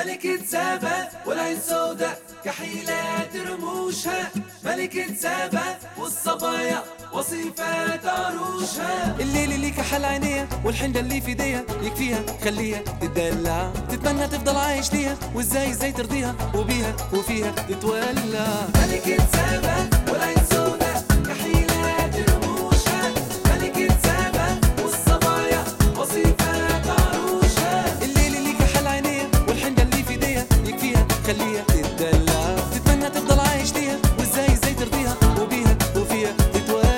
ملكة سابا والعين سودا كحيلات رموشها، ملكة سابا والصبايا وصيفات عروشها. الليل اللي كحل عينيها والحنة اللي في ايديها يكفيها خليها تدلع، تتمنى تفضل عايش ليها وازاي ترضيها وبيها وفيها تتولع. ملكة سابا والعين سودا كحيلات رموشها، ملكة سابا والصبايا وصيفات عروشها. الليل اللي كحل عينيها والحنة اللي في ايديها يكفيها خليها تدلع، تتمنى تفضل عايش ليها وازاي ترضيها وبيها وفيها تتولع.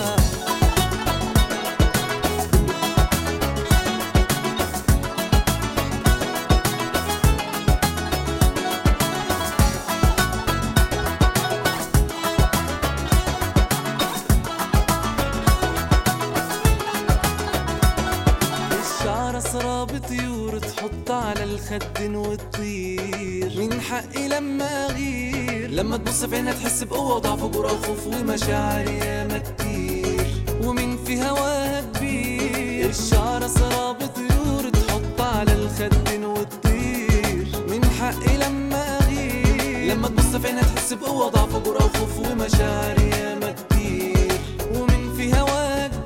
الشعر اسراب طيور تحط على الخد وتطير، من حقي لما اغير لما تبص في عينها تحس بقوة وضعف وجرأة وخوف ومشاعر ياما كتير، ومن في هواها كبير. الشعر اسراب طيور تحط على الخد وتطير، من حقي لما اغير لما تبص في عينها تحس بقوة وضعف وجرأة وخوف ومشاعر ياما كتير، ومن في هواها كبير.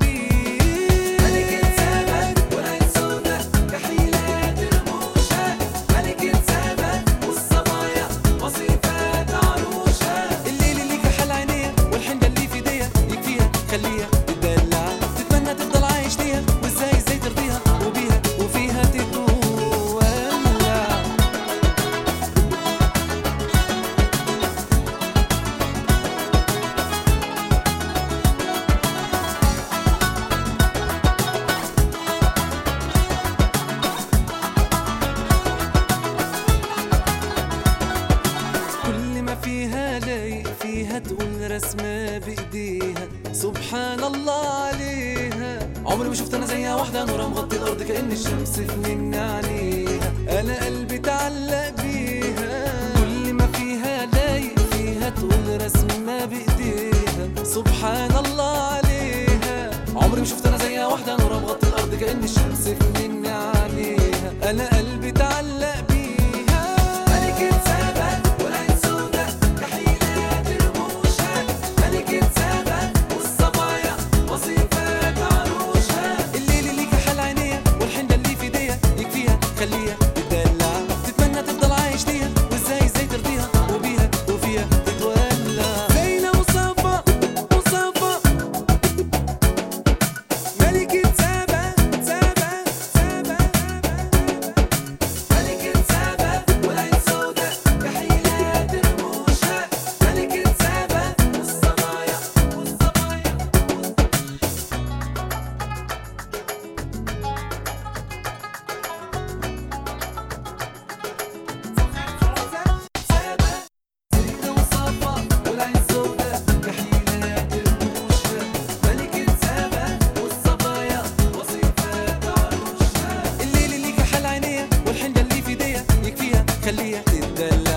خليها تدلع، تتمنى تفضل عايش ليها وازاي ترضيها وبيها وفيها تتولع. كل ما فيها لايق فيها تقول رسمة بايديها سبحان الله عليها. عمري ما شفت انا زيها واحدة نورها مغطي الارض كأن الشمس فنن عليها، انا قلبي تعلق بيها. كل ما فيها لايق فيها تقول رسمة بايديها سبحان الله عليها. عمري ما شفت انا زيها واحدة نورها مغطي الارض كأن الشمس فنن عليها، انا قلبي تعلق بيها. ملكة سابا والعين سودا كحيلات رموشها، ملكة سابا والصبايا وصيفات عروشها. الليل اللي كحل عينيها والحنة اللي في ايديها يكفيها خليها تدلع، تتمنى تفضل عايش ليها وازاي ترضيها وبيها وفيها تتولع. زينة وصفا ملكة سابا ملكة سابا والعين سودا كحيلات رموشها، ملكة سابا والصبايا سابا. زينة وصفا والعين سودا كحيلات رموشها، ملكة سابا والصبايا وصيفات عروشها. الليل اللي كحل عينيها والحنة اللي في ايديها يكفيها خليها تدلع،